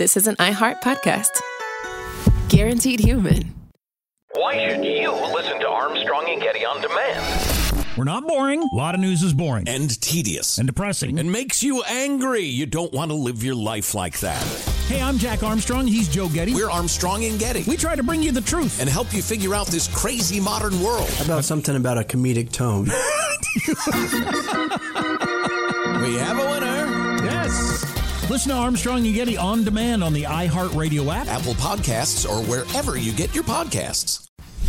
this is an iHeart podcast. Guaranteed human. Why should you listen to Armstrong and Getty on demand? We're not boring. A lot of news is boring. And tedious. And depressing. And makes you angry. You don't want to live your life like that. Hey, I'm Jack Armstrong. He's Joe Getty. We're Armstrong and Getty. We try to bring you the truth. And help you figure out this crazy modern world. How about something about a comedic tone? We have a winner. Yes. Listen to Armstrong and Getty on demand on the iHeartRadio app, Apple Podcasts, or wherever you get your podcasts.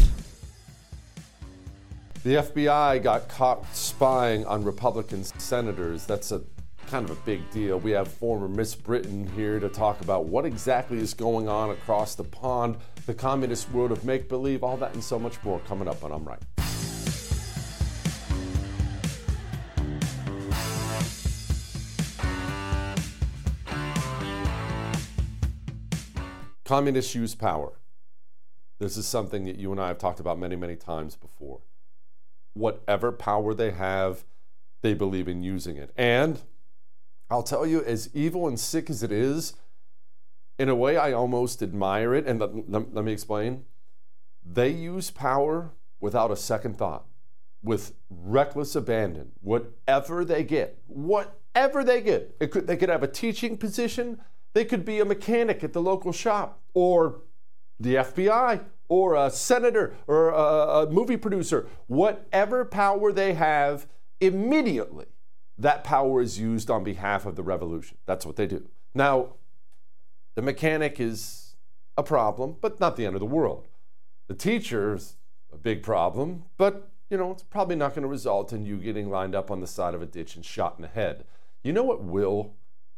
The FBI got caught spying on Republican senators. That's a kind of a big deal. We have former Miss Britain here to talk about what exactly is going on across the pond, the communist world of make-believe, all that and so much more coming up on I'm Right. Communists use power. This is something that you and I have talked about many, many times before. Whatever power they have, they believe in using it. And I'll tell you, as evil and sick as it is, in a way I almost admire it. And let me explain. They use power without a second thought, with reckless abandon. Whatever they get. They could have a teaching position. They could be a mechanic at the local shop, or the FBI, or a senator, or a movie producer. Whatever power they have, immediately that power is used on behalf of the revolution. That's what they do. Now, the mechanic is a problem, but not the end of the world. The teacher's a big problem, but it's probably not going to result in you getting lined up on the side of a ditch and shot in the head. You know what will?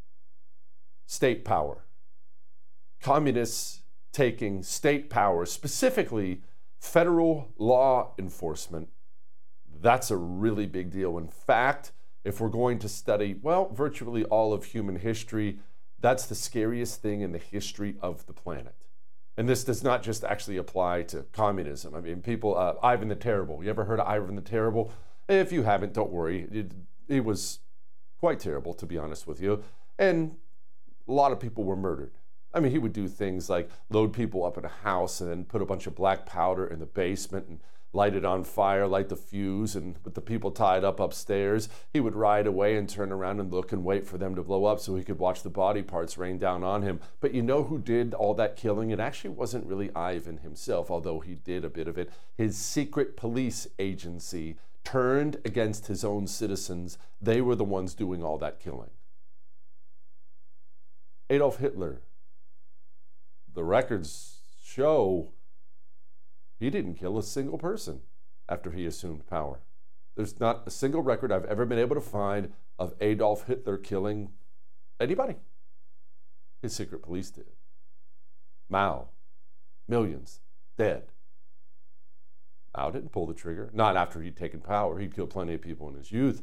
State power. Communists taking state power, specifically federal law enforcement. That's a really big deal. In fact, if we're going to study, virtually all of human history, that's the scariest thing in the history of the planet. And this does not just actually apply to communism. I mean, people, Ivan the Terrible. You ever heard of Ivan the Terrible? If you haven't, don't worry. It was quite terrible, to be honest with you. And a lot of people were murdered. I mean, he would do things like load people up in a house and then put a bunch of black powder in the basement and light it on fire, light the fuse, and with the people tied up upstairs, he would ride away and turn around and look and wait for them to blow up so he could watch the body parts rain down on him. But you know who did all that killing? It actually wasn't really Ivan himself, although he did a bit of it. His secret police agency turned against his own citizens. They were the ones doing all that killing. Adolf Hitler, the records show he didn't kill a single person after he assumed power. There's not a single record I've ever been able to find of Adolf Hitler killing anybody. His secret police did. Mao, millions, dead. Mao didn't pull the trigger, not after he'd taken power. He'd killed plenty of people in his youth.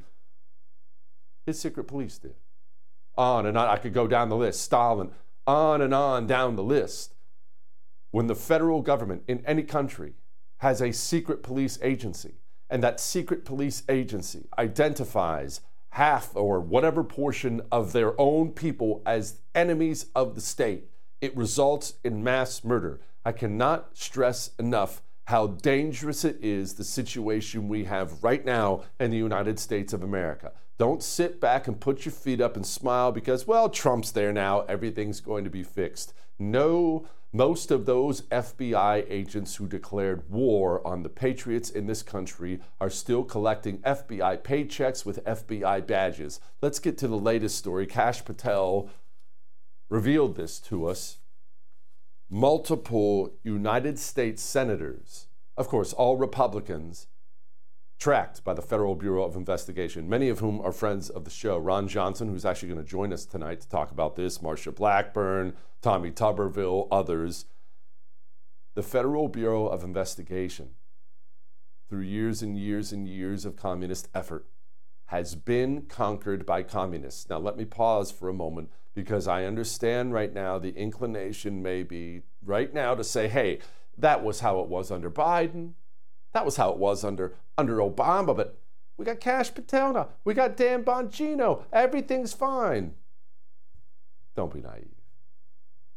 His secret police did. On and on, I could go down the list. Stalin, on and on down the list. When the federal government in any country has a secret police agency, and that secret police agency identifies half or whatever portion of their own people as enemies of the state, it results in mass murder. I cannot stress enough how dangerous it is, the situation we have right now in the United States of America. Don't sit back and put your feet up and smile because, Trump's there now, everything's going to be fixed. No, most of those FBI agents who declared war on the patriots in this country are still collecting FBI paychecks with FBI badges. Let's get to the latest story. Kash Patel revealed this to us. Multiple United States senators, of course, all Republicans, tracked by the Federal Bureau of Investigation, many of whom are friends of the show. Ron Johnson, who's actually going to join us tonight to talk about this, Marsha Blackburn, Tommy Tuberville, others. The Federal Bureau of Investigation, through years and years and years of communist effort, has been conquered by communists. Now, let me pause for a moment because I understand right now the inclination may be right now to say, hey, that was how it was under Biden. That was how it was under Obama, but we got Kash Patel now. We got Dan Bongino. Everything's fine. Don't be naive.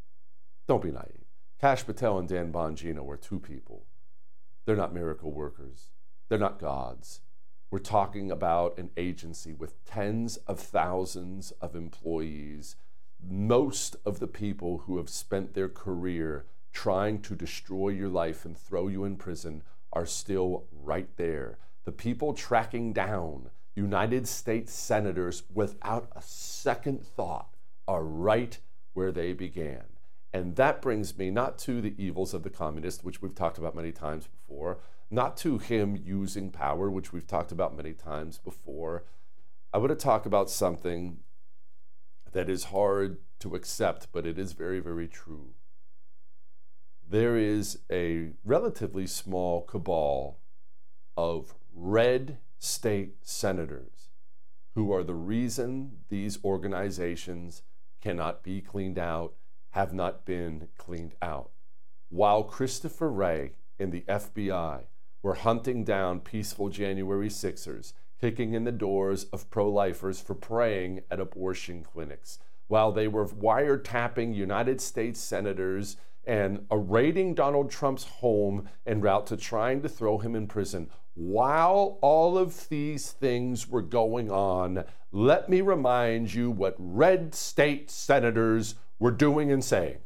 Don't be naive. Kash Patel and Dan Bongino are two people. They're not miracle workers. They're not gods. We're talking about an agency with tens of thousands of employees. Most of the people who have spent their career trying to destroy your life and throw you in prison are still right there. The people tracking down United States senators without a second thought are right where they began. And that brings me not to the evils of the communist, which we've talked about many times before, not to him using power, which we've talked about many times before. I want to talk about something that is hard to accept, but it is very, very true. There is a relatively small cabal of red state senators who are the reason these organizations cannot be cleaned out, have not been cleaned out. While Christopher Wray and the FBI were hunting down peaceful January 6ers, kicking in the doors of pro-lifers for praying at abortion clinics, while they were wiretapping United States senators and raiding Donald Trump's home en route to trying to throw him in prison. While all of these things were going on, let me remind you what red state senators were doing and saying.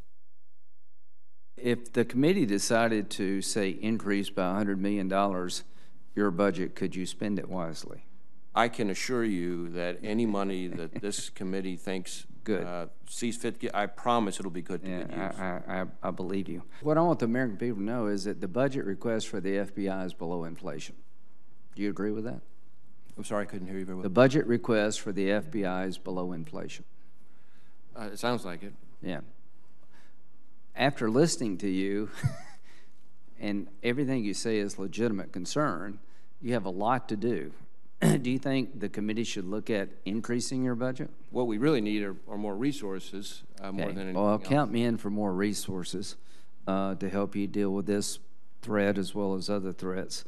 If the committee decided to, say, increase by $100 million your budget, could you spend it wisely? I can assure you that any money that this committee thinks sees fit, I promise it'll be good to good use. I believe you. What I want the American people to know is that the budget request for the FBI is below inflation. Do you agree with that? I'm sorry, I couldn't hear you very well. The budget request for the FBI is below inflation. It sounds like it. Yeah. After listening to you, and everything you say is legitimate concern, you have a lot to do. Do you think the committee should look at increasing your budget? What we really need are more resources, more than anything else. Count me in for more resources to help you deal with this threat as well as other threats.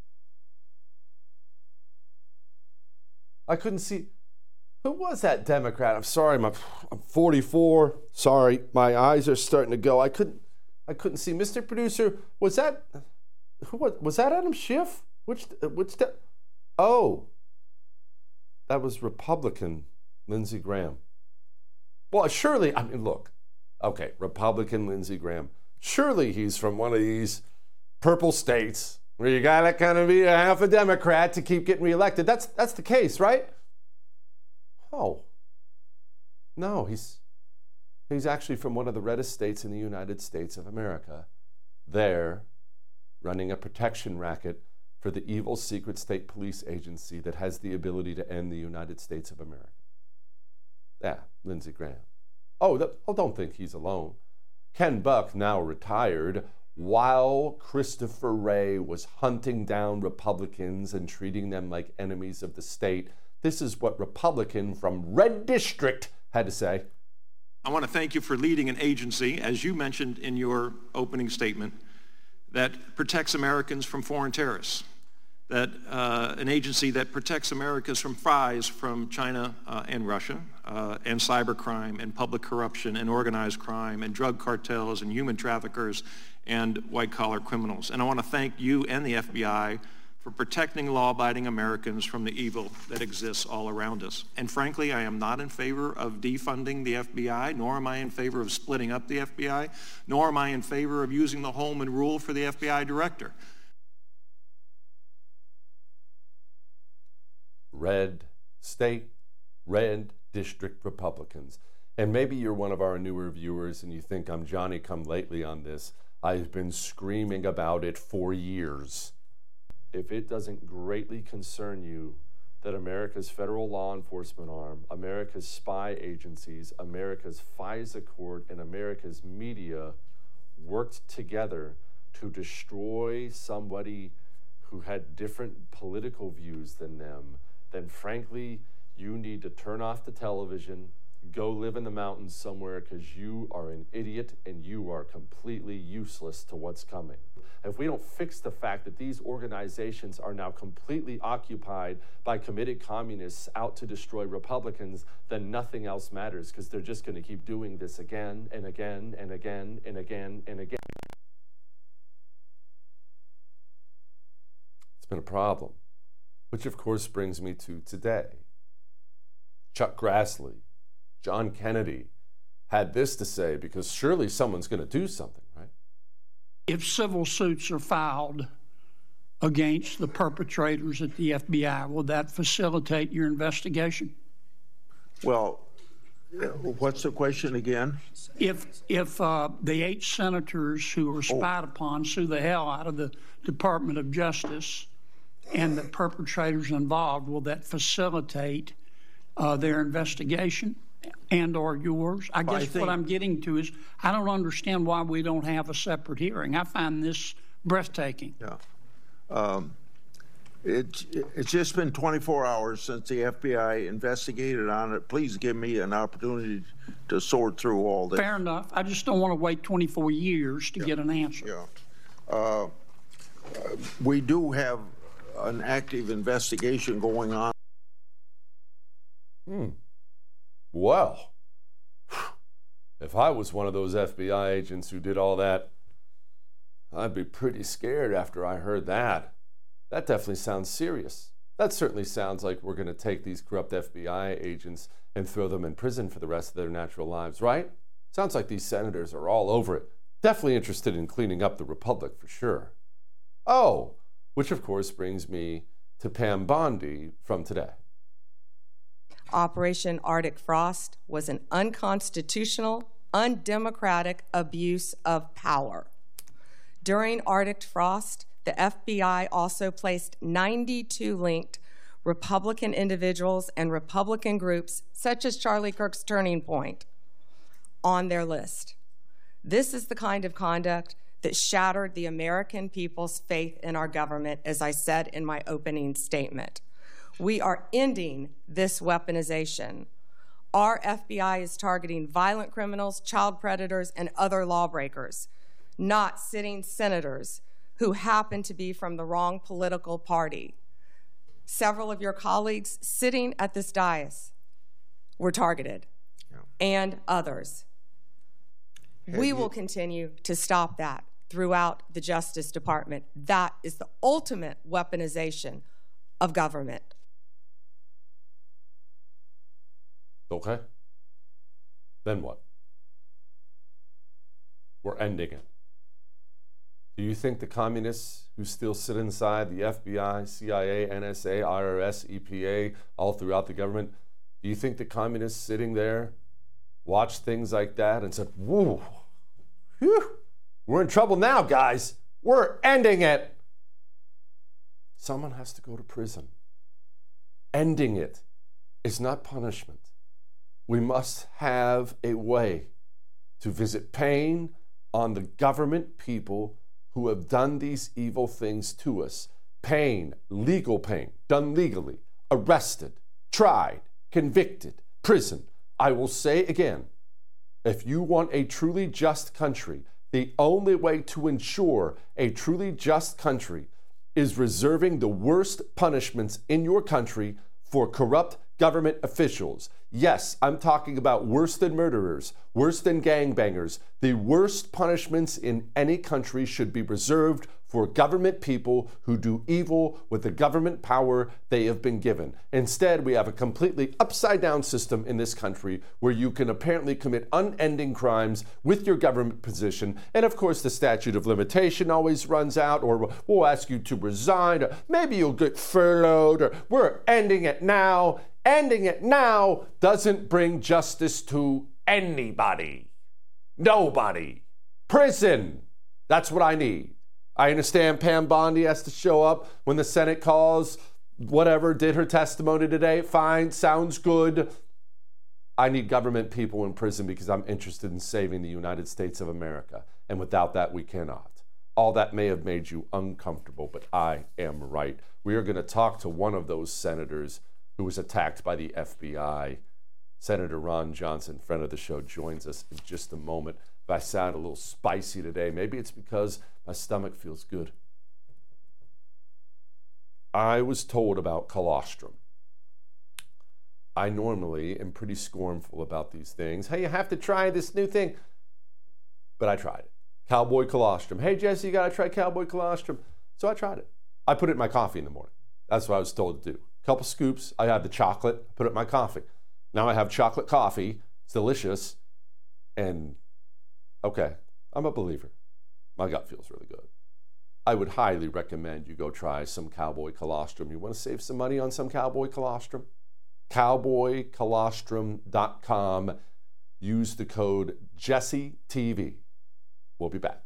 I couldn't see. Who was that Democrat? I'm sorry, I'm 44. Sorry, my eyes are starting to go. I couldn't see. Mr. Producer, was that Adam Schiff? Which oh, that was Republican Lindsey Graham. Well, surely, I mean, look, okay, Republican Lindsey Graham. Surely he's from one of these purple states where you gotta kind of be a half a Democrat to keep getting reelected. That's the case, right? Oh, no, he's actually from one of the reddest states in the United States of America. There, running a protection racket for the evil secret state police agency that has the ability to end the United States of America. Yeah, Lindsey Graham. Don't think he's alone. Ken Buck, now retired, while Christopher Wray was hunting down Republicans and treating them like enemies of the state. This is what Republican from Red District had to say. I want to thank you for leading an agency, as you mentioned in your opening statement, that protects Americans from foreign terrorists, that an agency that protects Americans from spies from China and Russia, and cybercrime and public corruption and organized crime and drug cartels and human traffickers and white-collar criminals. And I want to thank you and the FBI for protecting law-abiding Americans from the evil that exists all around us. And frankly, I am not in favor of defunding the FBI, nor am I in favor of splitting up the FBI, nor am I in favor of using the Holman Rule for the FBI director. Red state, red district Republicans. And maybe you're one of our newer viewers and you think I'm Johnny-come-lately on this. I've been screaming about it for years. If it doesn't greatly concern you that America's federal law enforcement arm, America's spy agencies, America's FISA court, and America's media worked together to destroy somebody who had different political views than them, then frankly, you need to turn off the television, Go live in the mountains somewhere because you are an idiot and you are completely useless to what's coming. If we don't fix the fact that these organizations are now completely occupied by committed communists out to destroy Republicans, then nothing else matters because they're just going to keep doing this again and again and again and again and again. It's been a problem, which of course brings me to today. Chuck Grassley, John Kennedy had this to say, because surely someone's going to do something, right? If civil suits are filed against the perpetrators at the FBI, will that facilitate your investigation? Well, what's the question again? If the 8 senators who were spied upon sue the hell out of the Department of Justice and the perpetrators involved, will that facilitate their investigation and or yours? I guess what I'm getting to is I don't understand why we don't have a separate hearing. I find this breathtaking. Yeah. It's just been 24 hours since the FBI investigated on it. Please give me an opportunity to sort through all this. Fair enough. I just don't want to wait 24 years to get an answer. Yeah. We do have an active investigation going on. Well, if I was one of those FBI agents who did all that, I'd be pretty scared after I heard that. That definitely sounds serious. That certainly sounds like we're going to take these corrupt FBI agents and throw them in prison for the rest of their natural lives, right? Sounds like these senators are all over it. Definitely interested in cleaning up the republic for sure. Oh, which of course brings me to Pam Bondi from today. Operation Arctic Frost was an unconstitutional, undemocratic abuse of power. During Arctic Frost, the FBI also placed 92 linked Republican individuals and Republican groups, such as Charlie Kirk's Turning Point, on their list. This is the kind of conduct that shattered the American people's faith in our government, as I said in my opening statement. We are ending this weaponization. Our FBI is targeting violent criminals, child predators, and other lawbreakers, not sitting senators who happen to be from the wrong political party. Several of your colleagues sitting at this dais were targeted, and others. We will continue to stop that throughout the Justice Department. That is the ultimate weaponization of government. Okay. Then what? We're ending it. Do you think the communists who still sit inside the FBI, CIA, NSA, IRS, EPA, all throughout the government, do you think the communists sitting there watched things like that and said, whoa, whew, we're in trouble now, guys. We're ending it. Someone has to go to prison. Ending it is not punishment. We must have a way to visit pain on the government people who have done these evil things to us. Pain, legal pain, done legally, arrested, tried, convicted, prison. I will say again, if you want a truly just country, the only way to ensure a truly just country is reserving the worst punishments in your country for corrupt government officials. Yes, I'm talking about worse than murderers, worse than gangbangers. The worst punishments in any country should be reserved for government people who do evil with the government power they have been given. Instead, we have a completely upside-down system in this country where you can apparently commit unending crimes with your government position. And of course, the statute of limitation always runs out, or we'll ask you to resign, or maybe you'll get furloughed, or we're ending it now. Ending it now doesn't bring justice to anybody. Nobody. Prison. That's what I need. I understand Pam Bondi has to show up when the Senate calls, whatever, did her testimony today. Fine, sounds good. I need government people in prison because I'm interested in saving the United States of America. And without that, we cannot. All that may have made you uncomfortable, but I am right. We are going to talk to one of those senators who was attacked by the FBI. Senator Ron Johnson, friend of the show, joins us in just a moment. If I sound a little spicy today, maybe it's because my stomach feels good. I was told about colostrum. I normally am pretty scornful about these things. Hey, you have to try this new thing. But I tried it. Cowboy colostrum. Hey, Jesse, you got to try cowboy colostrum. So I tried it. I put it in my coffee in the morning. That's what I was told to do. A couple scoops. I had the chocolate. Put it in my coffee. Now I have chocolate coffee. It's delicious. And, okay, I'm a believer. My gut feels really good. I would highly recommend you go try some cowboy colostrum. You want to save some money on some cowboy colostrum? cowboycolostrum.com. Use the code JesseTV. We'll be back.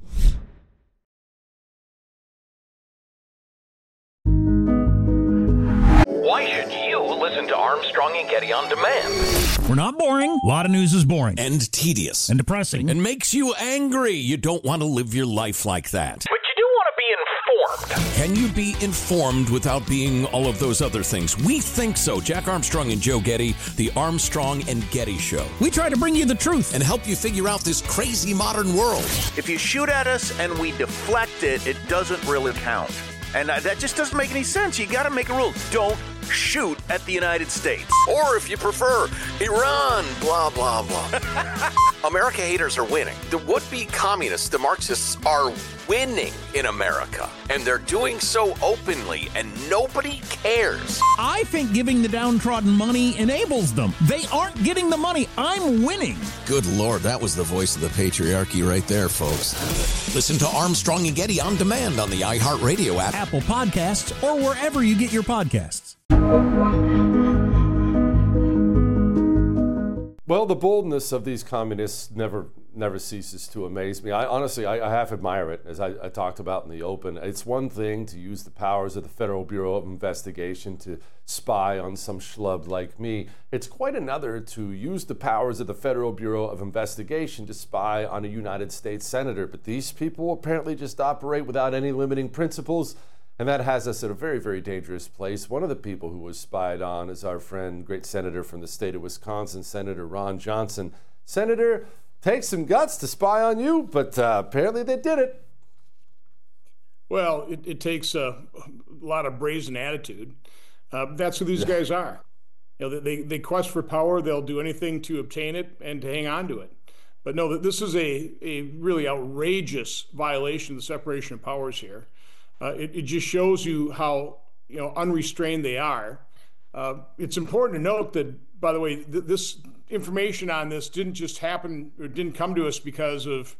Why should you listen to Armstrong and Getty on demand? We're not boring. A lot of news is boring. And tedious. And depressing. And makes you angry. You don't want to live your life like that. But you do want to be informed. Can you be informed without being all of those other things? We think so. Jack Armstrong and Joe Getty, the Armstrong and Getty Show. We try to bring you the truth and help you figure out this crazy modern world. If you shoot at us and we deflect it, it doesn't really count. And that just doesn't make any sense. You got to make a rule. Don't shoot at the United States. Or if you prefer, Iran, blah, blah, blah. America haters are winning. The would-be communists, the Marxists, are winning in America. And they're doing so openly, and nobody cares. I think giving the downtrodden money enables them. They aren't getting the money. I'm winning. Good Lord, that was the voice of the patriarchy right there, folks. Listen to Armstrong and Getty on demand on the iHeartRadio app, Apple Podcasts, or wherever you get your podcasts. Well, the boldness of these communists never ceases to amaze me. I honestly half admire it, as I talked about in the open. It's one thing to use the powers of the Federal Bureau of Investigation to spy on some schlub like me. It's quite another to use the powers of the Federal Bureau of Investigation to spy on a United States senator. But these people apparently just operate without any limiting principles. And that has us at a very, very dangerous place. One of the people who was spied on is our friend, great senator from the state of Wisconsin, Senator Ron Johnson. Senator, takes some guts to spy on you, but apparently they did it. Well, it takes a lot of brazen attitude. That's who these guys are. You know, they quest for power. They'll do anything to obtain it and to hang on to it. But no, this is a really outrageous violation of the separation of powers here. It just shows you how unrestrained they are. It's important to note that, by the way, this information on this didn't just happen or didn't come to us because of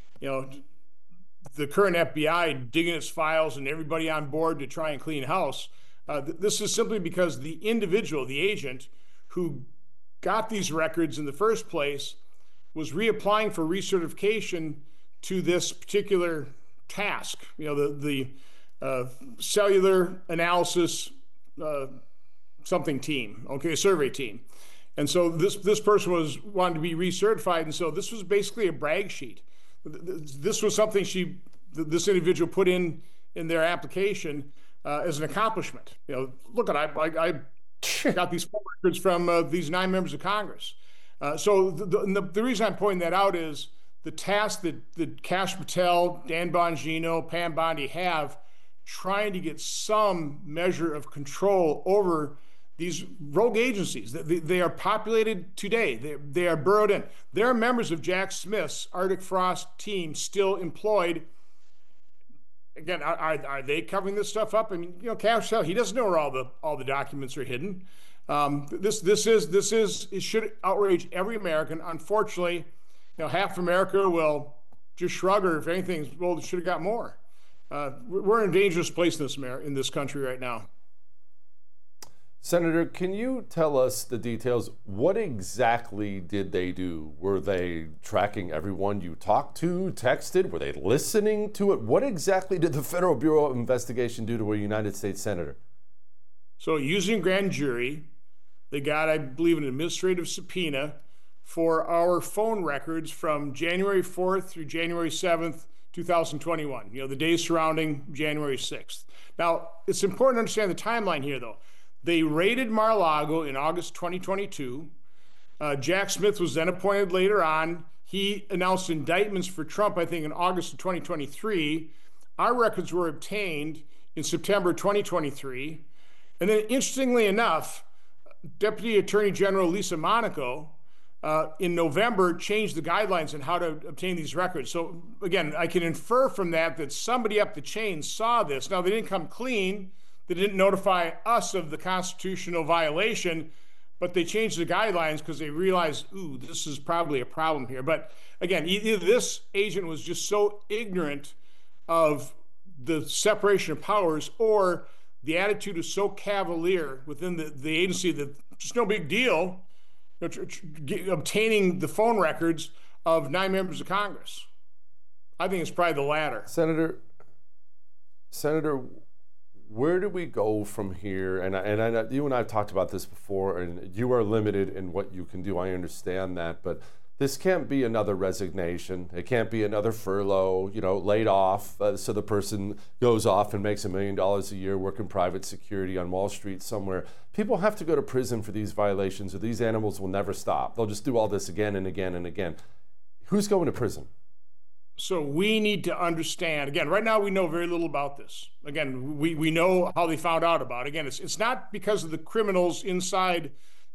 the current FBI digging its files and everybody on board to try and clean house. This is simply because the individual, the agent who got these records in the first place, was reapplying for recertification to this particular task. The cellular analysis something team, a survey team. And so this person was wanting to be recertified, and so this was basically a brag sheet. This was something this individual put in their application as an accomplishment. Look at I got these phone records from these 9 members of Congress. So the reason I'm pointing that out is the task that Kash Patel, Dan Bongino, Pam Bondi have trying to get some measure of control over these rogue agencies. They are populated today. They are burrowed in. There are members of Jack Smith's Arctic Frost team still employed. Again, are they covering this stuff up? I mean, Kash Patel, he doesn't know where all the documents are hidden. It should outrage every American. Unfortunately, half America will just shrug, or if anything, well, should have got more. We're in a dangerous place in this country right now. Senator, can you tell us the details? What exactly did they do? Were they tracking everyone you talked to, texted? Were they listening to it? What exactly did the Federal Bureau of Investigation do to a United States senator? So using grand jury, they got, I believe, an administrative subpoena for our phone records from January 4th through January 7th, 2021, the days surrounding January 6th. Now, it's important to understand the timeline here, though. They raided Mar-a-Lago in August 2022. Jack Smith was then appointed later on. He announced indictments for Trump, I think, in August of 2023. Our records were obtained in September 2023. And then, interestingly enough, Deputy Attorney General Lisa Monaco in November changed the guidelines on how to obtain these records. So again, I can infer from that somebody up the chain saw this. Now, they didn't come clean. They didn't notify us of the constitutional violation, but they changed the guidelines because they realized, ooh, this is probably a problem here. But again, either this agent was just so ignorant of the separation of powers, or the attitude is so cavalier within the agency that just no big deal, obtaining the phone records of 9 members of Congress. I think it's probably the latter. Senator, where do we go from here? And I know you and I have talked about this before, and you are limited in what you can do. I understand that, but this can't be another resignation. It can't be another furlough, laid off, so the person goes off and makes $1 million a year working private security on Wall Street somewhere. People have to go to prison for these violations, or these animals will never stop. They'll just do all this again and again and again. Who's going to prison? So we need to understand, again, right now we know very little about this. Again, we know how they found out about it. Again, it's not because of the criminals inside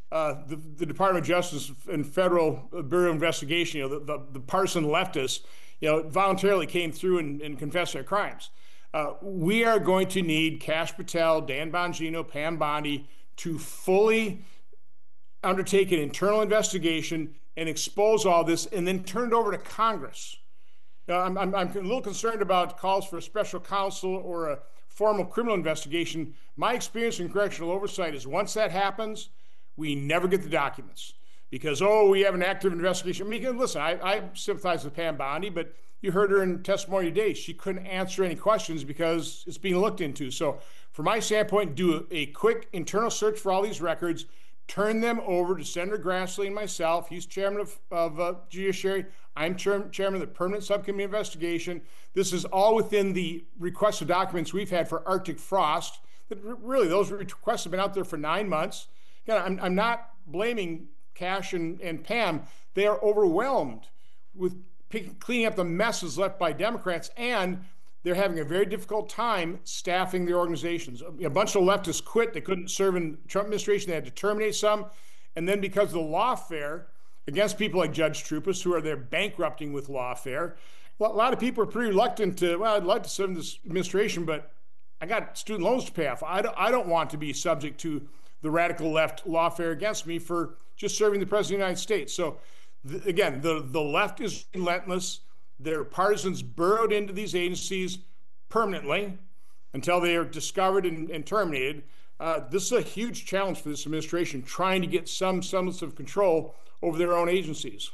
the Department of Justice and Federal Bureau of Investigation, the partisan leftists, voluntarily came through and confessed their crimes. We are going to need Kash Patel, Dan Bongino, Pam Bondi to fully undertake an internal investigation and expose all this, and then turn it over to Congress. I'm a little concerned about calls for a special counsel or a formal criminal investigation. My experience in correctional oversight is once that happens, we never get the documents because, we have an active investigation. I mean, listen, I sympathize with Pam Bondi, but you heard her in testimony today. She couldn't answer any questions because it's being looked into. So from my standpoint, do a quick internal search for all these records, turn them over to Senator Grassley and myself. He's chairman of Judiciary. I'm chairman of the Permanent Subcommittee Investigation. This is all within the requested documents we've had for Arctic frost. Really, those requests have been out there for 9 months. Again, I'm not blaming Kash and Pam. They are overwhelmed with cleaning up the messes left by Democrats, and they're having a very difficult time staffing the organizations. A bunch of leftists quit. They couldn't serve in the Trump administration. They had to terminate some. And then because of the lawfare against people like Judge Troupas, who are there bankrupting with lawfare, a lot of people are pretty reluctant to, I'd like to serve in this administration, but I got student loans to pay off. I don't want to be subject to the radical left lawfare against me for just serving the President of the United States. So again, the left is relentless. Their partisans burrowed into these agencies permanently until they are discovered and terminated. This is a huge challenge for this administration, trying to get some semblance of control over their own agencies.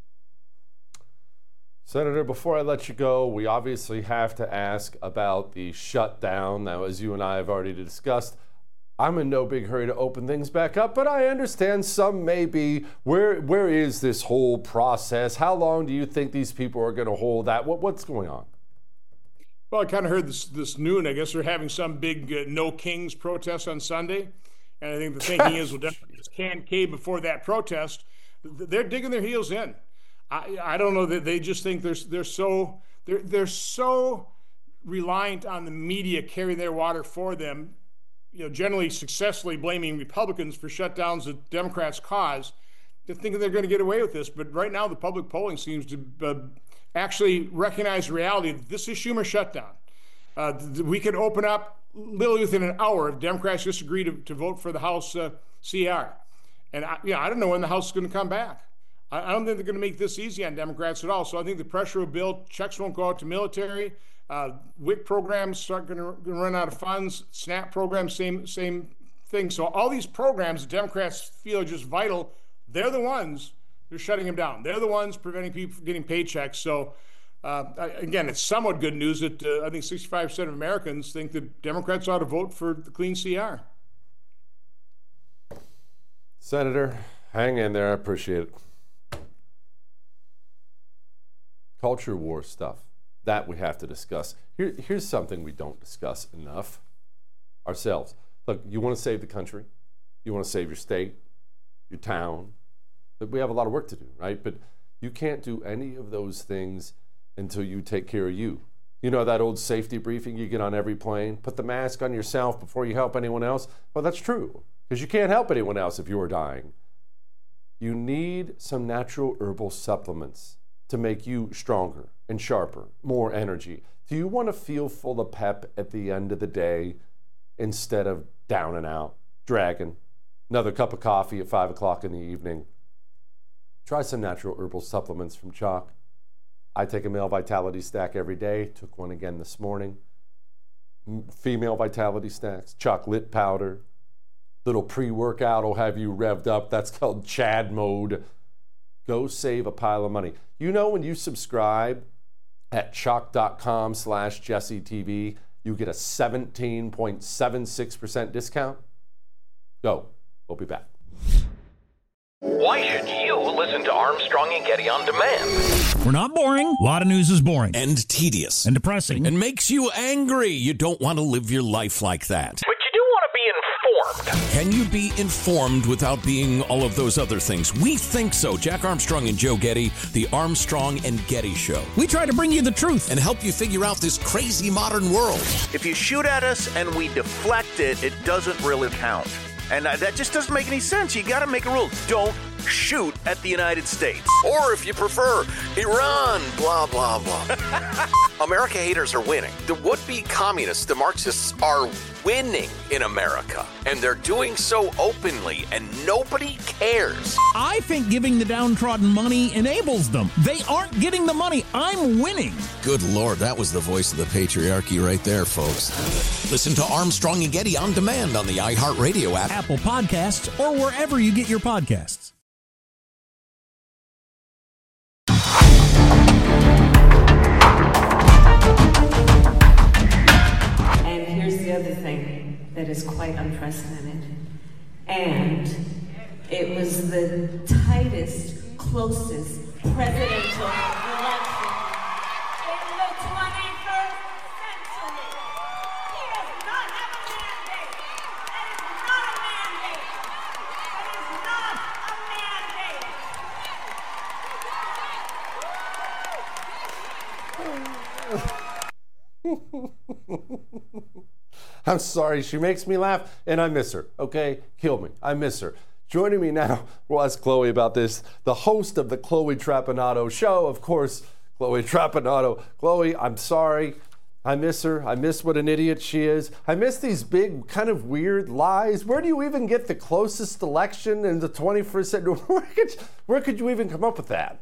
Senator, before I let you go, we obviously have to ask about the shutdown. Now, as you and I have already discussed, I'm in no big hurry to open things back up, but I understand some may be. Where is this whole process? How long do you think these people are going to hold that? What's going on? Well, I kind of heard this noon. I guess they're having some big No Kings protest on Sunday. And I think the thinking is we'll definitely just can't cave before that protest. They're digging their heels in. I don't know that they just think they're so reliant on the media carrying their water for them, generally successfully blaming Republicans for shutdowns that Democrats cause. They're thinking they're going to get away with this. But right now, the public polling seems to actually recognize the reality that this is Schumer's shutdown. We could open up literally within an hour if Democrats just agree to vote for the House CR. And I don't know when the House is going to come back. I don't think they're going to make this easy on Democrats at all. So I think the pressure will build. Checks won't go out to military. WIC programs are going to run out of funds. SNAP programs, same thing. So all these programs that Democrats feel are just vital, they're the ones they're shutting them down. They're the ones preventing people from getting paychecks. So again, it's somewhat good news that I think 65% of Americans think that Democrats ought to vote for the clean CR. Senator, hang in there. I appreciate it. Culture war stuff. That we have to discuss. Here's something we don't discuss enough. Ourselves. Look, you want to save the country. You want to save your state, your town, But we have a lot of work to do, right? But you can't do any of those things until you take care of you. You know that old safety briefing you get on every plane? Put the mask on yourself before you help anyone else? Well, that's true, because you can't help anyone else if you're dying. You need some natural herbal supplements to make you stronger and sharper, more energy. Do you want to feel full of pep at the end of the day instead of down and out, dragging? Another cup of coffee at 5 o'clock in the evening. Try some natural herbal supplements from Choq. I take a male vitality stack every day. Took one again this morning. Female vitality stacks, Choq Lit powder. Little pre-workout will have you revved up. That's called Chad mode. Go save a pile of money. You know, when you subscribe at choq.com/JesseTV, you get a 17.76% discount. Go. We'll be back. Why should you listen to Armstrong and Getty on demand? We're not boring. A lot of news is boring. And tedious. And depressing. And makes you angry. You don't want to live your life like that. But you do want to be informed. Can you be informed without being all of those other things? We think so. Jack Armstrong and Joe Getty, the Armstrong and Getty Show. We try to bring you the truth and help you figure out this crazy modern world. If you shoot at us and we deflect it, it doesn't really count. And that just doesn't make any sense. You got to make a rule. Don't shoot at the United States. Or if you prefer, Iran, blah, blah, blah. America haters are winning. The would-be communists, the Marxists, are winning in America. And they're doing so openly, and nobody cares. I think giving the downtrodden money enables them. They aren't getting the money. I'm winning. Good Lord, that was the voice of the patriarchy right there, folks. Listen to Armstrong and Getty on demand on the iHeartRadio app, Apple Podcasts, or wherever you get your podcasts. And here's the other thing that is quite unprecedented. And it was the tightest, closest presidential election in the 21st century. He does not have a mandate. That is not a mandate. That is not a mandate. I'm sorry, she makes me laugh, and I miss her, okay? Kill me, I miss her. Joining me now, we'll ask Chloe about this, the host of the Chloe Trapanado Show, of course, Chloe Trapanado. Chloe, I'm sorry, I miss her. I miss what an idiot she is. I miss these big, kind of weird lies. Where do you even get the closest election in the 21st century? Where could you even come up with that?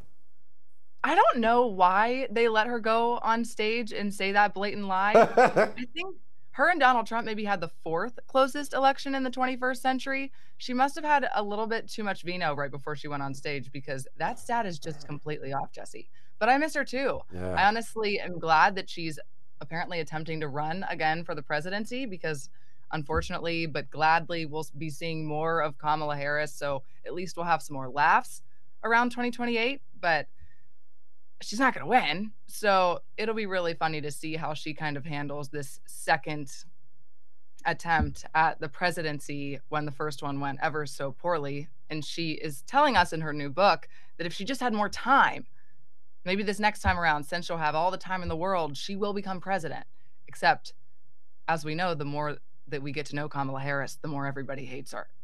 I don't know why they let her go on stage and say that blatant lie. I think her and Donald Trump maybe had the fourth closest election in the 21st century. She must have had a little bit too much vino right before she went on stage, because that stat is just completely off, Jesse. But I miss her too. Yeah. I honestly am glad that she's apparently attempting to run again for the presidency, because unfortunately, but gladly, we'll be seeing more of Kamala Harris. So at least we'll have some more laughs around 2028. But she's not going to win. So it'll be really funny to see how she kind of handles this second attempt at the presidency when the first one went ever so poorly. And she is telling us in her new book that if she just had more time, maybe this next time around, since she'll have all the time in the world, she will become president. Except, as we know, the more that we get to know Kamala Harris, the more everybody hates her.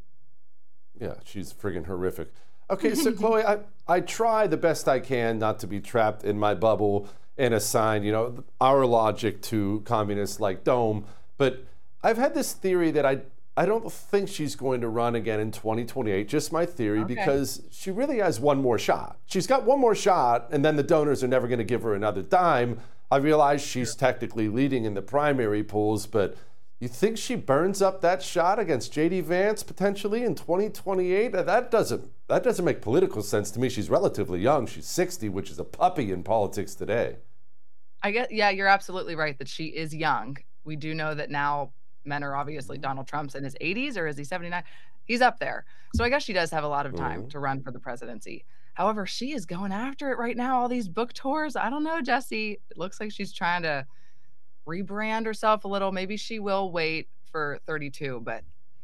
Yeah, she's friggin' horrific. Okay, so Chloe, I try the best I can not to be trapped in my bubble and assign, our logic to communists like Dome. But I've had this theory that I don't think she's going to run again in 2028, just my theory, because she really has one more shot. She's got one more shot, and then the donors are never going to give her another dime. I realize she's technically leading in the primary polls, but you think she burns up that shot against J.D. Vance potentially in 2028? That doesn't make political sense to me. She's relatively young. She's 60, which is a puppy in politics today. I guess, yeah, you're absolutely right that she is young. We do know that now men are obviously Donald Trump's in his 80s, or is he 79? He's up there. So I guess she does have a lot of time to run for the presidency. However, she is going after it right now. All these book tours. I don't know, Jesse. It looks like she's trying to rebrand herself a little. Maybe she will wait for 32, but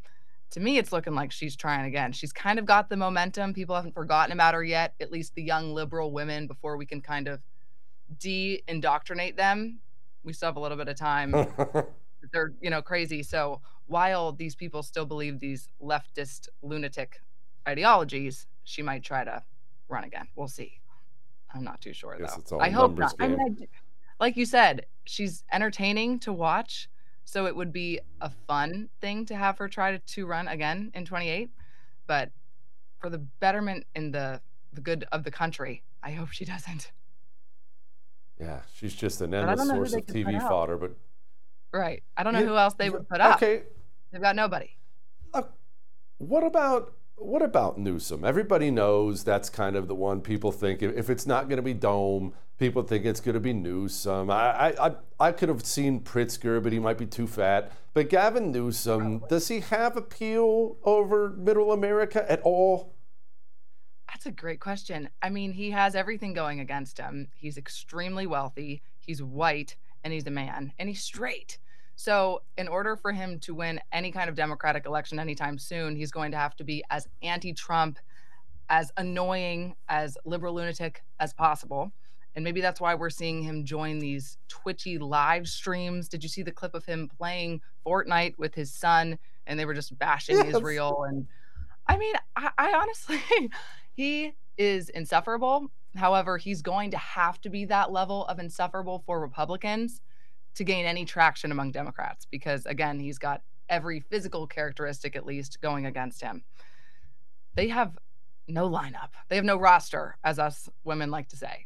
to me, it's looking like she's trying again. She's kind of got the momentum. People haven't forgotten about her yet, at least the young liberal women, before we can kind of de-indoctrinate them. We still have a little bit of time. They're, crazy. So while these people still believe these leftist lunatic ideologies, she might try to run again. We'll see. I'm not too sure, though. I hope not. I mean, like you said, she's entertaining to watch. So it would be a fun thing to have her try to run again in 28. But for the betterment and the good of the country, I hope she doesn't. Yeah, she's just an endless source of TV fodder. But right. I don't know who else they would put up. Okay. They've got nobody. What about Newsom? Everybody knows that's kind of the one people think if it's not going to be Dome, people think it's going to be Newsom. I could have seen Pritzker, but he might be too fat. But Gavin Newsom, does he have appeal over Middle America at all? That's a great question. I mean, he has everything going against him. He's extremely wealthy. He's white, and he's a man, and he's straight. So in order for him to win any kind of Democratic election anytime soon, he's going to have to be as anti-Trump, as annoying, as liberal lunatic as possible. And maybe that's why we're seeing him join these twitchy live streams. Did you see the clip of him playing Fortnite with his son? And they were just bashing Israel. And I mean, I honestly, he is insufferable. However, he's going to have to be that level of insufferable for Republicans to gain any traction among Democrats, because again, he's got every physical characteristic, at least, going against him. They have no lineup. They have no roster, as us women like to say.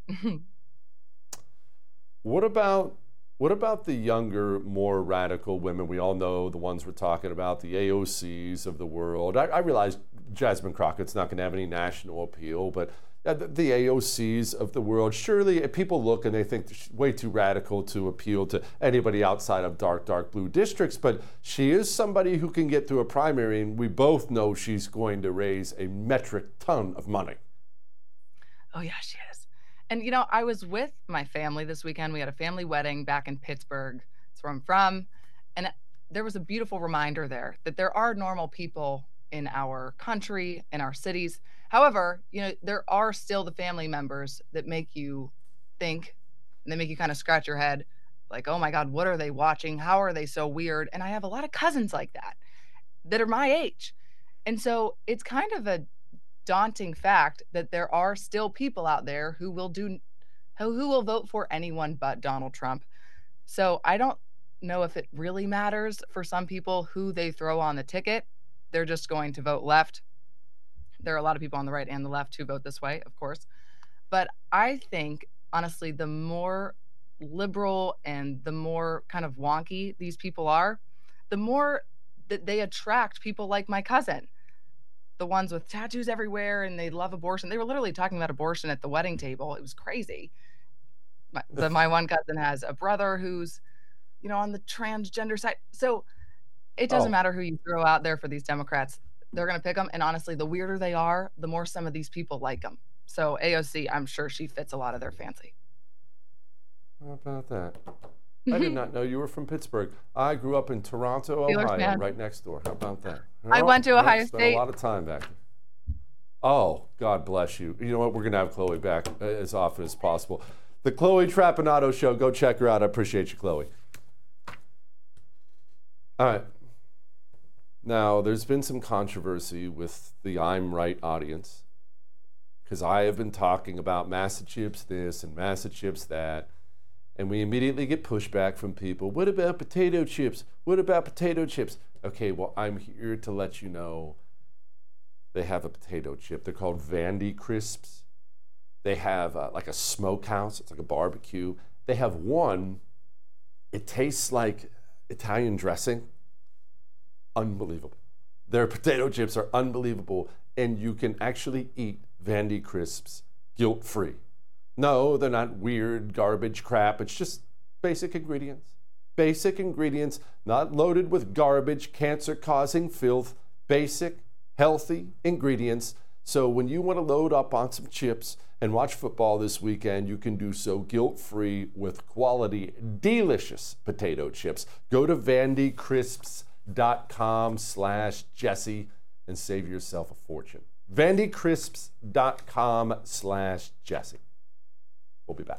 What about the younger, more radical women? We all know the ones we're talking about, the AOCs of the world. I realize Jasmine Crockett's not going to have any national appeal, but the AOCs of the world, surely people look and they think she's way too radical to appeal to anybody outside of dark blue districts, but she is somebody who can get through a primary, and we both know she's going to raise a metric ton of money. Oh yeah, she is. And I was with my family this weekend. We had a family wedding back in Pittsburgh. That's where I'm from. And there was a beautiful reminder there that there are normal people in our country, in our cities. However, there are still the family members that make you think, and they make you kind of scratch your head like, oh my God, what are they watching? How are they so weird? And I have a lot of cousins like that are my age. And so it's kind of a daunting fact that there are still people out there who will vote for anyone but Donald Trump. So I don't know if it really matters for some people who they throw on the ticket. They're just going to vote left. There are a lot of people on the right and the left who vote this way, of course. But I think, honestly, the more liberal and the more kind of wonky these people are, the more that they attract people like my cousin, the ones with tattoos everywhere, and they love abortion. They were literally talking about abortion at the wedding table. It was crazy. My one cousin has a brother who's, on the transgender side. So it doesn't matter who you throw out there for these Democrats. They're going to pick them. And honestly, the weirder they are, the more some of these people like them. So AOC, I'm sure she fits a lot of their fancy. How about that? I did not know you were from Pittsburgh. I grew up in Toronto, Ohio, right next door. How about that? I went to Ohio State. Spent a lot of time back there. Oh, God bless you. You know what? We're going to have Chloe back as often as possible. The Chloe Trapanado Show. Go check her out. I appreciate you, Chloe. All right. Now, there's been some controversy with the I'm Right audience, because I have been talking about Massa chips this and Massa chips that, and we immediately get pushback from people. What about potato chips? What about potato chips? Okay, well, I'm here to let you know they have a potato chip. They're called Vandy Crisps. They have like a smokehouse. It's like a barbecue. They have one. It tastes like Italian dressing. Unbelievable. Their potato chips are unbelievable, and you can actually eat Vandy Crisps guilt-free. No, they're not weird garbage crap. It's just basic ingredients. Basic ingredients, not loaded with garbage, cancer-causing filth. Basic, healthy ingredients. So when you want to load up on some chips and watch football this weekend, you can do so guilt-free with quality, delicious potato chips. Go to VandyCrisps.com vandycrisps.com/Jesse and save yourself a fortune. vandycrisps.com/Jesse. We'll be back.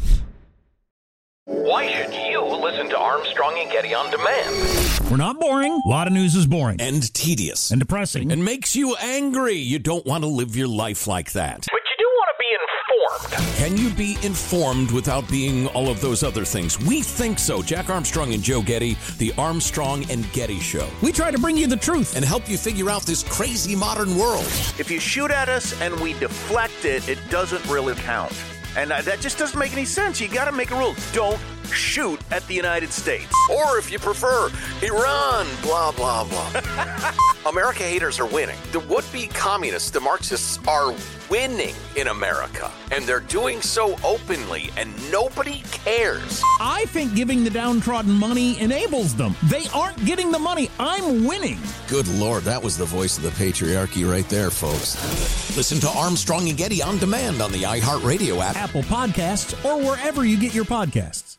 Why should you listen to Armstrong and Getty on demand? We're not boring. A lot of news is boring. And tedious. And depressing. And makes you angry. You don't want to live your life like that. But you do want to be informed. Can you be informed without being all of those other things? We think so. Jack Armstrong and Joe Getty, the Armstrong and Getty Show. We try to bring you the truth and help you figure out this crazy modern world. If you shoot at us and we deflect it, it doesn't really count. And that just doesn't make any sense. You got to make a rule. Don't shoot at the United States. Or if you prefer, Iran, blah, blah, blah. America haters are winning. The would-be communists, the Marxists, are winning in America. And they're doing so openly, and nobody cares. I think giving the downtrodden money enables them. They aren't getting the money. I'm winning. Good Lord, that was the voice of the patriarchy right there, folks. Listen to Armstrong and Getty on demand on the iHeartRadio app, Apple Podcasts, or wherever you get your podcasts.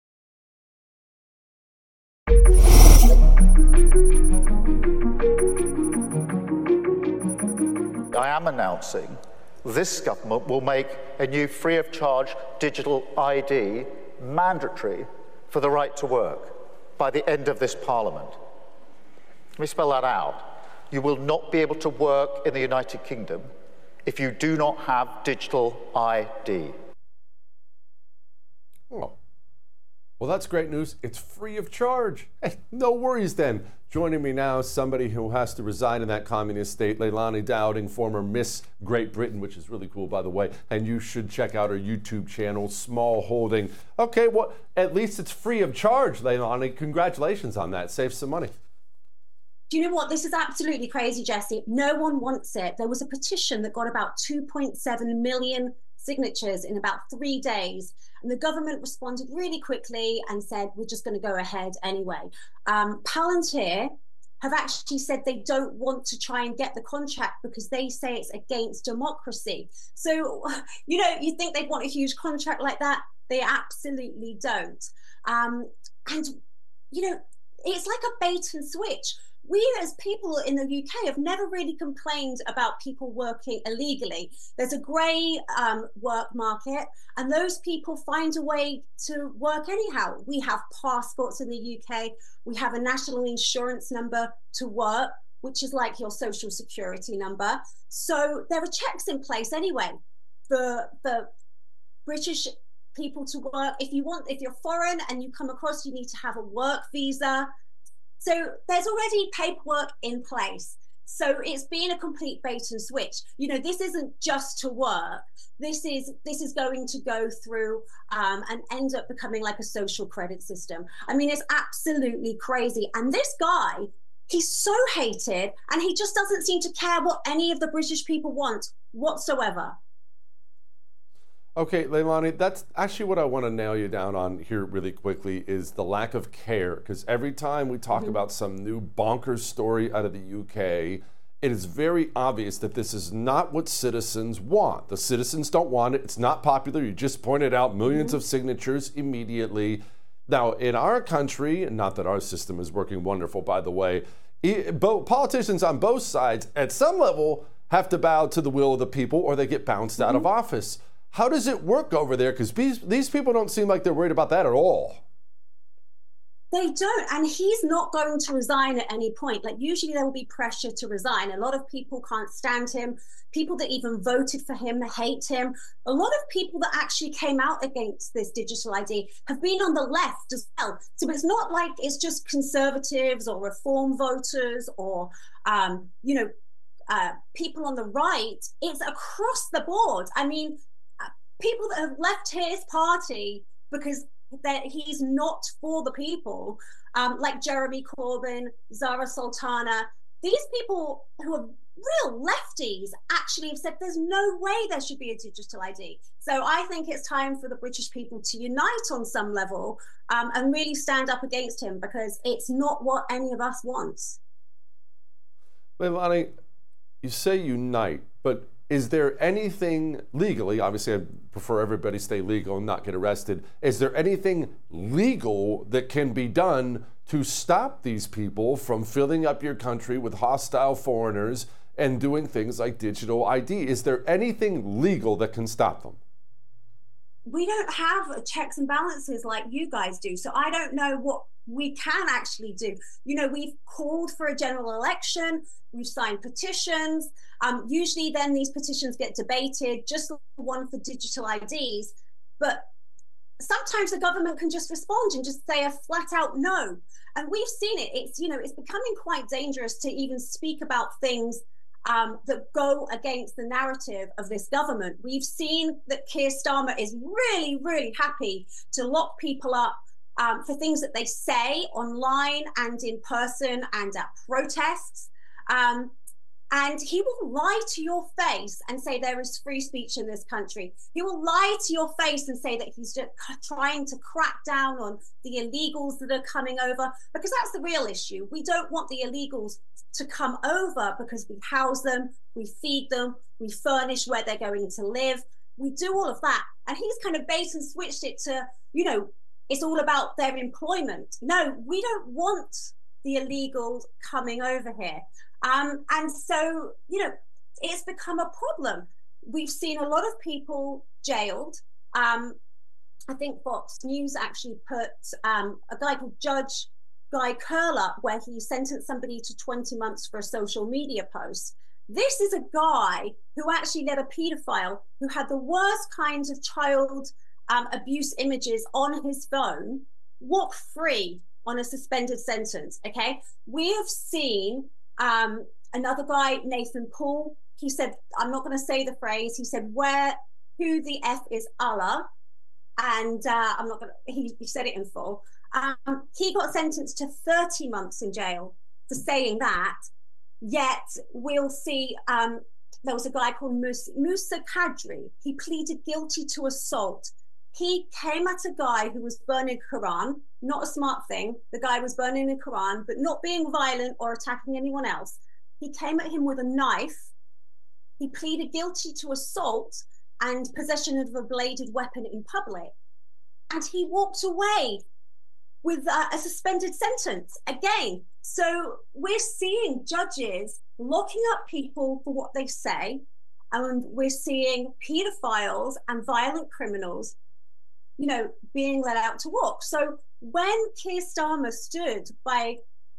I am announcing this government will make a new free-of-charge digital ID mandatory for the right to work by the end of this Parliament. Let me spell that out. You will not be able to work in the United Kingdom if you do not have digital ID. Oh. Well, that's great news. It's free of charge. Hey, no worries then. Joining me now is somebody who has to reside in that communist state, Leilani Dowding, former Miss Great Britain, which is really cool, by the way. And you should check out her YouTube channel, Small Holding. Okay, well, at least it's free of charge, Leilani. Congratulations on that. Save some money. Do you know what? This is absolutely crazy, Jesse. No one wants it. There was a petition that got about 2.7 million signatures in about 3 days. And the government responded really quickly and said, we're just going to go ahead anyway. Palantir have actually said they don't want to try and get the contract because they say it's against democracy. So, you know, you think they'd want a huge contract like that? They absolutely don't. And, you know, it's like a bait and switch. We as people in the UK have never really complained about people working illegally. There's a grey work market, and those people find a way to work anyhow. We have passports in the UK. We have a national insurance number to work, which is like your social security number. So there are checks in place anyway for British people to work. If you're foreign and you come across, you need to have a work visa. So there's already paperwork in place. So it's been a complete bait and switch. You know, this isn't just to work. This is going to go through and end up becoming like a social credit system. I mean, it's absolutely crazy. And this guy, he's so hated, and he just doesn't seem to care what any of the British people want whatsoever. Okay, Leilani, that's actually what I want to nail you down on here really quickly is the lack of care. Because every time we talk about some new bonkers story out of the UK, it is very obvious that this is not what citizens want. The citizens don't want it. It's not popular. You just pointed out millions of signatures immediately. Now, in our country, not that our system is working wonderful, by the way, politicians on both sides at some level have to bow to the will of the people or they get bounced out of office. How does it work over there? Because these people don't seem like they're worried about that at all. They don't, and he's not going to resign at any point. Like, usually there will be pressure to resign. A lot of people can't stand him. People that even voted for him hate him. A lot of people that actually came out against this digital ID have been on the left as well. So it's not like it's just conservatives or reform voters or, people on the right. It's across the board. I mean, people that have left his party because he's not for the people, like Jeremy Corbyn, Zara Sultana. These people who are real lefties actually have said there's no way there should be a digital ID. So I think it's time for the British people to unite on some level and really stand up against him, because it's not what any of us wants. Leilani, you say unite, but is there anything legally, obviously I prefer everybody stay legal and not get arrested, is there anything legal that can be done to stop these people from filling up your country with hostile foreigners and doing things like digital ID? Is there anything legal that can stop them? We don't have checks and balances like you guys do, so I don't know what we can actually do. You know, we've called for a general election, we've signed petitions. Usually then these petitions get debated, just like the one for digital IDs. But sometimes the government can just respond and just say a flat out no. And we've seen it. It's, you know, it's becoming quite dangerous to even speak about things that go against the narrative of this government. We've seen that Keir Starmer is really, really happy to lock people up for things that they say online and in person and at protests. And he will lie to your face and say there is free speech in this country. He will lie to your face and say that he's just trying to crack down on the illegals that are coming over, because that's the real issue. We don't want the illegals to come over because we house them, we feed them, we furnish where they're going to live. We do all of that. And he's kind of bait and switched it to, you know, it's all about their employment. No, we don't want the illegals coming over here. And so, you know, it's become a problem. We've seen a lot of people jailed. I think Fox News actually put a guy called Judge Guy Curl where he sentenced somebody to 20 months for a social media post. This is a guy who actually let a pedophile who had the worst kinds of child abuse images on his phone walk free on a suspended sentence, okay? We have seen another guy, Nathan Paul, he said, I'm not gonna say the phrase, he said, who the F is Allah? And I'm not gonna, he said it in full. He got sentenced to 30 months in jail for saying that, yet we'll see, there was a guy called Musa Kadri. He pleaded guilty to assault. He came at a guy who was burning Quran, not a smart thing. The guy was burning the Quran, but not being violent or attacking anyone else. He came at him with a knife. He pleaded guilty to assault and possession of a bladed weapon in public. And he walked away with a suspended sentence again. So we're seeing judges locking up people for what they say, and we're seeing pedophiles and violent criminals, you know, being let out to walk. So when Keir Starmer stood by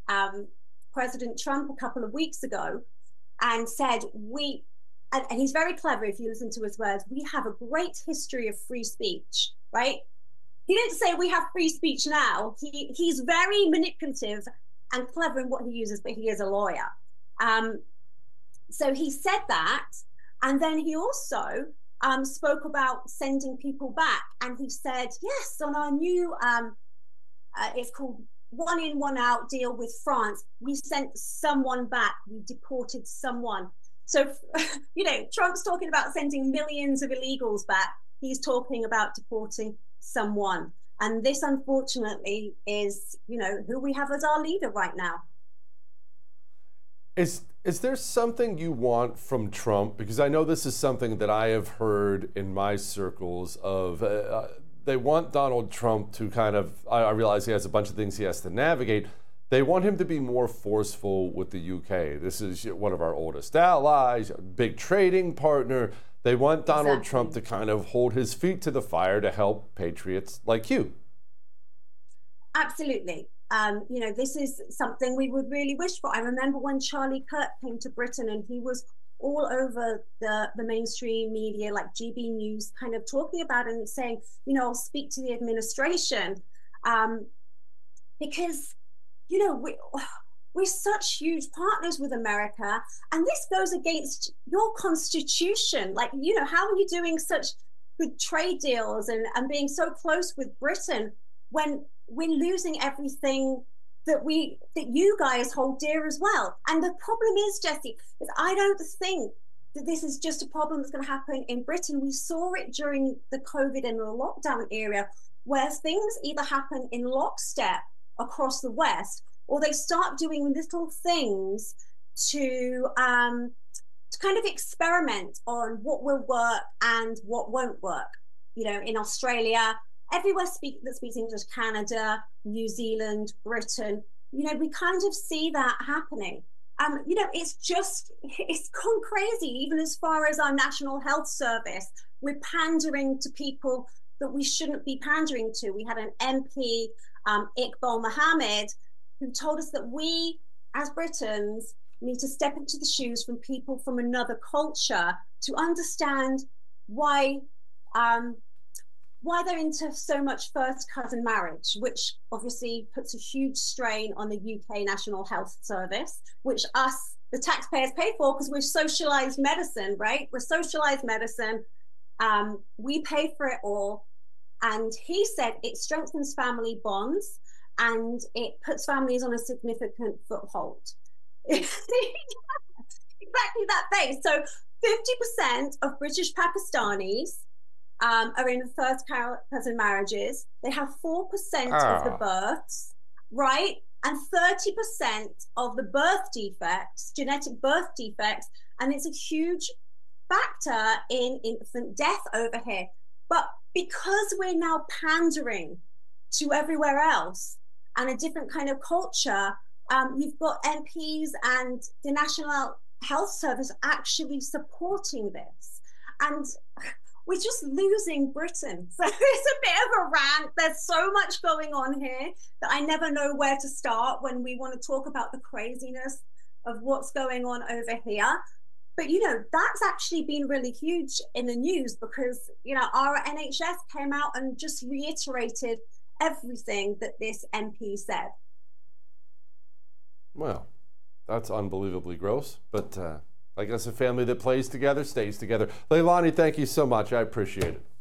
President Trump a couple of weeks ago and said, and he's very clever if you listen to his words, we have a great history of free speech, right? He didn't say we have free speech now. He's very manipulative and clever in what he uses, but he is a lawyer. So he said that, and then he also spoke about sending people back. And he said, yes, on our new, it's called one in, one out deal with France, we sent someone back, we deported someone. So, you know, Trump's talking about sending millions of illegals back. He's talking about deporting someone. And this, unfortunately, is, you know, who we have as our leader right now. Is there something you want from Trump? Because I know this is something that I have heard in my circles of, they want Donald Trump to kind of, I realize he has a bunch of things he has to navigate. They want him to be more forceful with the UK. This is one of our oldest allies, a big trading partner. They want Donald Trump to kind of hold his feet to the fire to help patriots like you. Absolutely. You know, this is something we would really wish for. I remember when Charlie Kirk came to Britain and he was all over the mainstream media, like GB News, kind of talking about it and saying, you know, I'll speak to the administration. Because, you know, we're such huge partners with America, and this goes against your constitution. Like, you know, how are you doing such good trade deals and being so close with Britain when we're losing everything that you guys hold dear as well? And the problem is, Jesse, is I don't think that this is just a problem that's going to happen in Britain. We saw it during the COVID and the lockdown era, where things either happen in lockstep across the West, or they start doing little things to kind of experiment on what will work and what won't work. You know, in Australia, everywhere that speaks English, Canada, New Zealand, Britain, you know, we kind of see that happening. You know, it's gone crazy, even as far as our National Health Service. We're pandering to people that we shouldn't be pandering to. We had an MP, Iqbal Mohammed, who told us that we, as Britons, need to step into the shoes from people from another culture to understand why they're into so much first cousin marriage, which obviously puts a huge strain on the UK National Health Service, which us, the taxpayers, pay for because we're socialized medicine, right? We're socialized medicine. We pay for it all. And he said it strengthens family bonds and it puts families on a significant foothold. Exactly that face. So 50% of British Pakistanis are in first cousin marriages. They have 4% of the births, right? And 30% of the birth defects, genetic birth defects, and it's a huge factor in infant death over here. But because we're now pandering to everywhere else and a different kind of culture, you've got MPs and the National Health Service actually supporting this. And we're just losing Britain. So it's a bit of a rant. There's so much going on here that I never know where to start when we want to talk about the craziness of what's going on over here. But, you know, that's actually been really huge in the news because, you know, our NHS came out and just reiterated everything that this MP said. Well, that's unbelievably gross, but I guess a family that plays together stays together. Leilani, thank you so much. I appreciate it.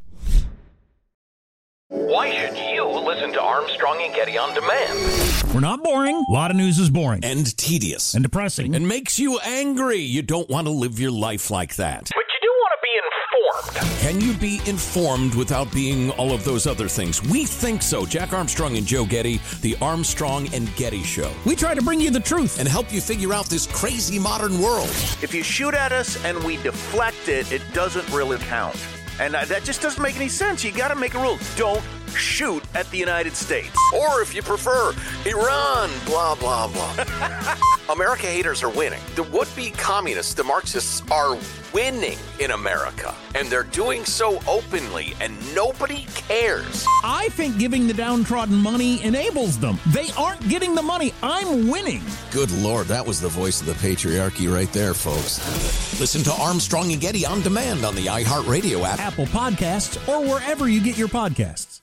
Why should you listen to Armstrong and Getty on demand? We're not boring. A lot of news is boring. And tedious. And depressing. And makes you angry. You don't want to live your life like that. But you do want to be informed. Can you be informed without being all of those other things? We think so. Jack Armstrong and Joe Getty, the Armstrong and Getty Show. We try to bring you the truth. And help you figure out this crazy modern world. If you shoot at us and we deflect it, it doesn't really count. And that just doesn't make any sense. You got to make a rule. Don't shoot at the United States. Or if you prefer, Iran, blah, blah, blah. America haters are winning. The would-be communists, the Marxists, are winning in America. And they're doing so openly, and nobody cares. I think giving the downtrodden money enables them. They aren't getting the money. I'm winning. Good Lord, that was the voice of the patriarchy right there, folks. Listen to Armstrong and Getty on demand on the iHeartRadio app, Apple Podcasts, or wherever you get your podcasts.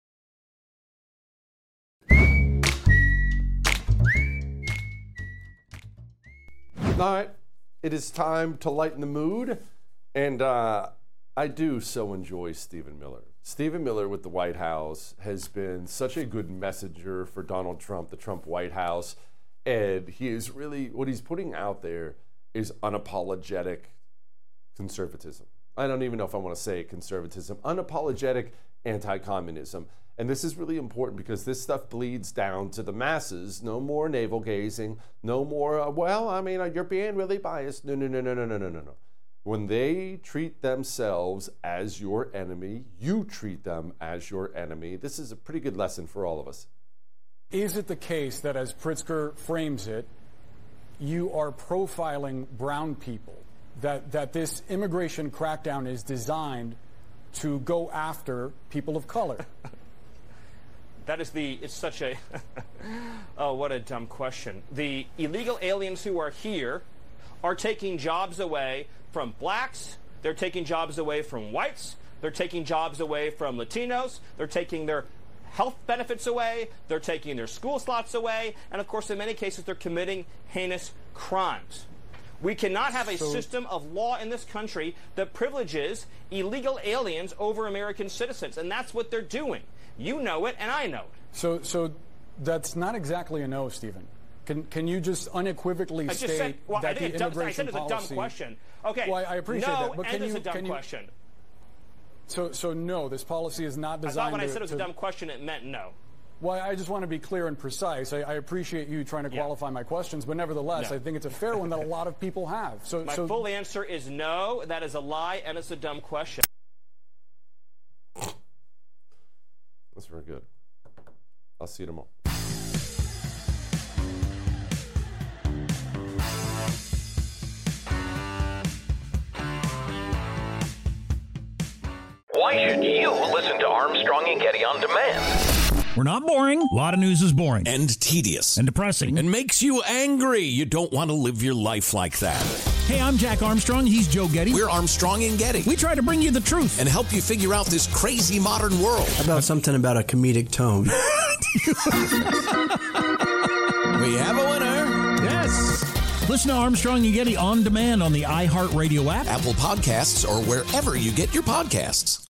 All right, it is time to lighten the mood, and I do so enjoy Stephen Miller. Stephen Miller with the White House has been such a good messenger for Donald Trump, the Trump White House, and he is really, what he's putting out there is unapologetic conservatism. I don't even know if I want to say conservatism, unapologetic anti-communism. And this is really important because this stuff bleeds down to the masses. No more navel gazing. No more, well, I mean, you're being really biased. No. When they treat themselves as your enemy, you treat them as your enemy. This is a pretty good lesson for all of us. Is it the case that, as Pritzker frames it, you are profiling brown people, that this immigration crackdown is designed to go after people of color? It's such a, oh, what a dumb question. The illegal aliens who are here are taking jobs away from blacks, they're taking jobs away from whites, they're taking jobs away from Latinos, they're taking their health benefits away, they're taking their school slots away, and of course in many cases they're committing heinous crimes. We cannot have a system of law in this country that privileges illegal aliens over American citizens, and that's what they're doing. You know it, and I know it. So that's not exactly a no, Stephen. Can you just unequivocally state that the immigration it's policy... a dumb question. Okay. Well, I appreciate that, but it's a dumb question. So no, this policy is not designed to... I thought when I said it was a dumb question, it meant no. Well, I just want to be clear and precise. I appreciate you trying to qualify my questions, but nevertheless, I think it's a fair one that a lot of people have. My full answer is no. That is a lie, and it's a dumb question. That's very good. I'll see you tomorrow. Why should you listen to Armstrong and Getty on demand? We're not boring. A lot of news is boring. And tedious. And depressing. And makes you angry. You don't want to live your life like that. Hey, I'm Jack Armstrong. He's Joe Getty. We're Armstrong and Getty. We try to bring you the truth. And help you figure out this crazy modern world. How about something about a comedic tone? We have a winner. Yes. Listen to Armstrong and Getty on demand on the iHeartRadio app, Apple Podcasts, or wherever you get your podcasts.